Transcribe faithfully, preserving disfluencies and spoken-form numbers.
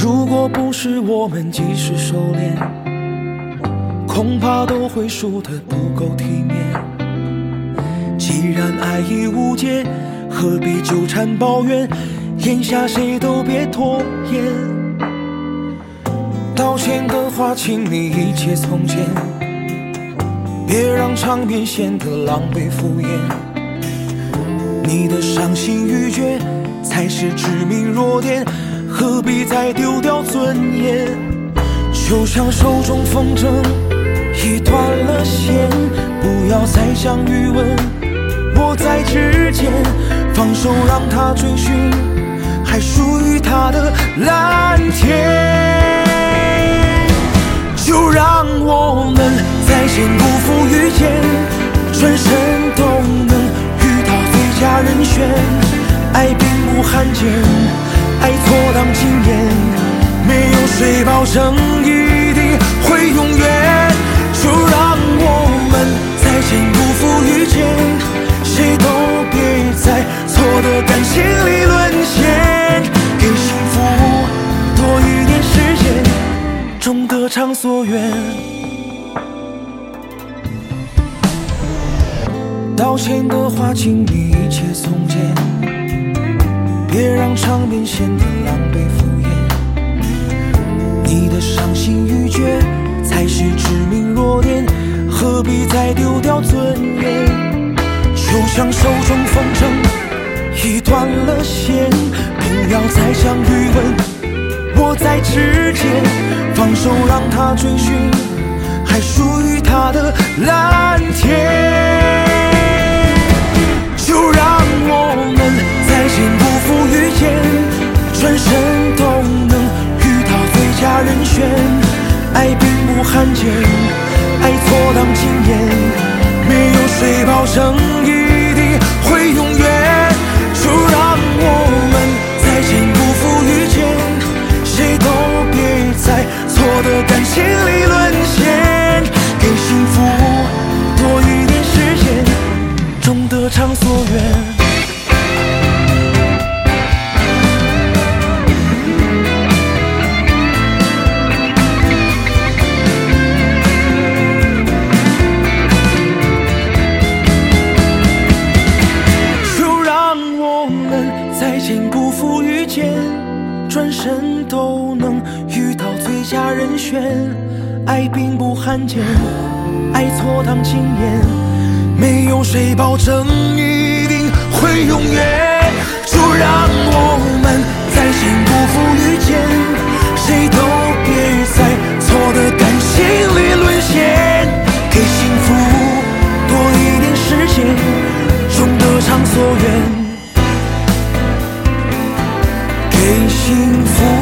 如果不是我们及时收敛，恐怕都会输得不够体面。既然爱已无解，何必纠缠抱怨？眼下谁都别拖延。道歉的话，请你一切从简，别让场面显得狼狈敷衍。你的伤心欲绝才是致命弱点，何必再丢掉尊严？就像手中风筝已断了线，不要再想余温握在指尖，放手让它追寻还属于它的蓝天。就让我们再见不负遇见，转身都能遇到最佳人选。爱并不罕见，爱错当经验，没有谁保证一定会永远。就让我们再见不负遇见，谁都别在错的感情里沦陷，给幸福多一点时间，终得偿所愿。道歉的话，请你一切从简，别让场面显得狼狈敷衍。你的伤心欲绝才是致命弱点，何必再丢掉尊严？就像手中风筝已断了线，不要再将余温握在指尖，放手让它追寻还属于它的蓝天。就让我们再见不负遇见，转身都能遇到最佳人选。爱并不罕见，爱错当经验，没有谁保证一定会永远。就让我们再见不负遇见，谁都别在错的感情里沦陷，给幸福多一点时间，终得偿所愿。再见不负遇见，转身都能遇到最佳人选。爱并不罕见，爱错当经验，没有谁保证一定会永远。就让我们再见不负遇见，谁都别在错的感情里沦陷，给幸福多一点时间，终得偿所愿。给幸福